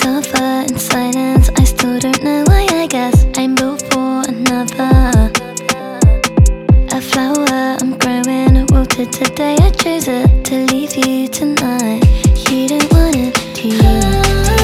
suffer in silence. I still don't know why. I guess I'm built for another. A flower I'm growing, wilted today. I chose it to leave you tonight. You don't want it, do you?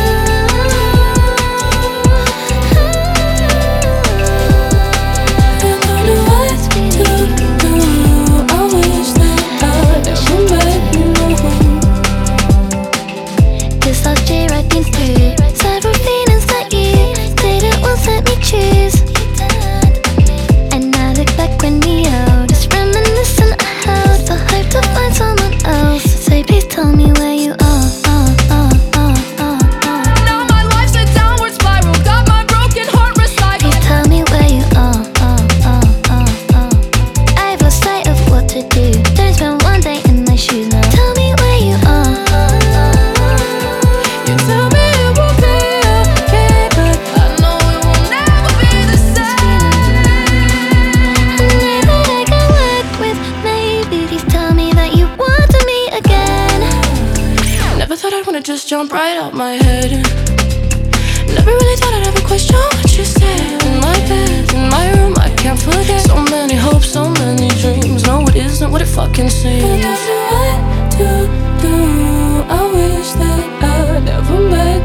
This last year I've been through several feelings that you didn't once let me choose. And I look back when we old, just reminiscing. I held the hope to find someone else. So please tell me where you are. Now my life's a downward spiral, got my broken heart recycled. Please tell me where you are. I've lost sight of what to do. Don't spend one day in my shoes now. Tell me where you are. You tell me it will be okay, but I know it will never be the same. I know that I can work with maybe. Please tell me that you want to meet again. Never thought I'd wanna just jump right out my head. Never really thought I'd ever question what you said. In my bed, in my room, I can't forget. So many hopes, so many dreams. No, it isn't what it fucking seems. What do I wish that I never met